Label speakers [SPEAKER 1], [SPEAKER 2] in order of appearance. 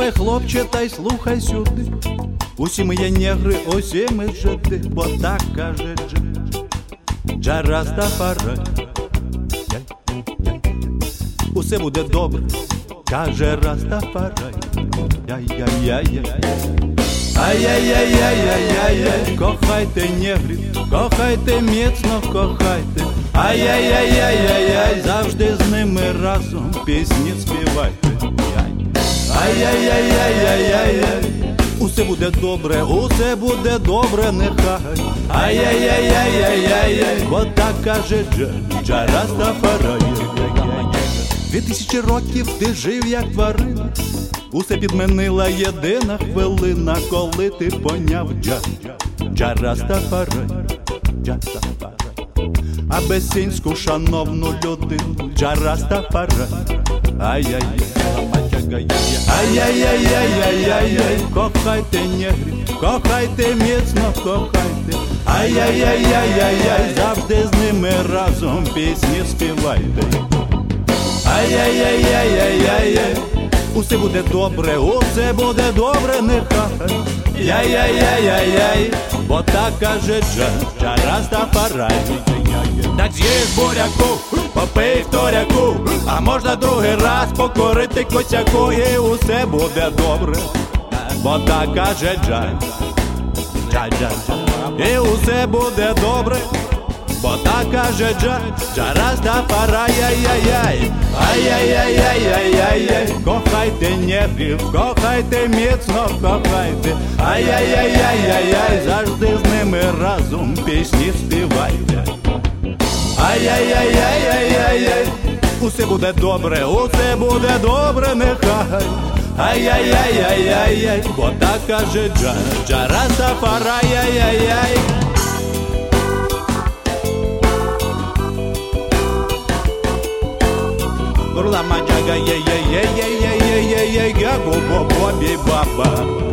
[SPEAKER 1] Слухай, хлопче, та й слухай сюди. Усі ми є негри, усі ми жиди, бо так каже Джа Растафарай. Усе буде добре, каже Растафарай. Ай-яй-яй-яй-яй-яй-яй, кохайте негрів, кохайте міцно, кохайте. Ай-яй-яй-яй-яй-яй, завжди з ними разом пісні співайте. Ай-яй-яй-яй-яй-яй, усе буде добре, усе буде добре, нехай. Ай-яй-яй-яй-яй-яй, бо так каже Джа Растафарай. 2000 років ти жив, як тварина, усе підменила єдина хвилина, коли ти поняв Джа Растафарай. Абесинську шановну людину Джа Растафарай. Ай-яй-яй-яй-яй-яй, кохайте негрів, кохайте міцно, кохайте. Ай-яй-яй-яй-яй-яй, завжди з ними разом пісні співайте. Ай-яй-яй-яй-яй-яй, усе буде добре, усе буде добре, нехай. Яй-яй-яй-яй-яй, бо так каже Джа Растафарай. Так з'їж буряку, попий вторяку, а можна другий раз покорити косяку, і усе буде добре, бо так каже Джа. І усе буде добре, бо так каже Джа Растафарай. Ай-яй-яй, ай-яй-яй-яй-яй-яй, кохайте негрів, кохайте міцно, кохайте. Ай-яй-яй-яй-яй-яй, завжди з ними разом пісні співайте. Ай-яй-яй-яй-яй-яй, усе буде добре, усе буде добре, нехай. Ай-яй-яй-яй-яй-яй, бо так каже Джа Растафарай. Ай-яй-яй. Бурла маджага, ей-ей-ей-ей-ей-ей-ей, га-го-го-бо-би-ба-ба.